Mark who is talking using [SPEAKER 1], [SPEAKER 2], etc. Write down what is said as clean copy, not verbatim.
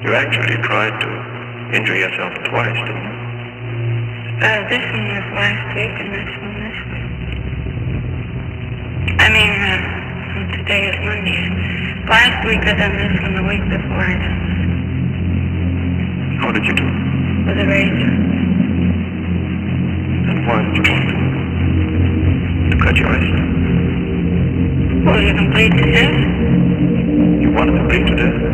[SPEAKER 1] You actually tried to injure yourself twice, didn't you?
[SPEAKER 2] This one was last week and this one this week. I mean, today is Monday. Last week I done this one, the week before I done this.
[SPEAKER 1] How did you do it?
[SPEAKER 2] With a razor.
[SPEAKER 1] And why did you want to cut your wrist?
[SPEAKER 2] Well, you can bleed to death.
[SPEAKER 1] You wanted to bleed to death?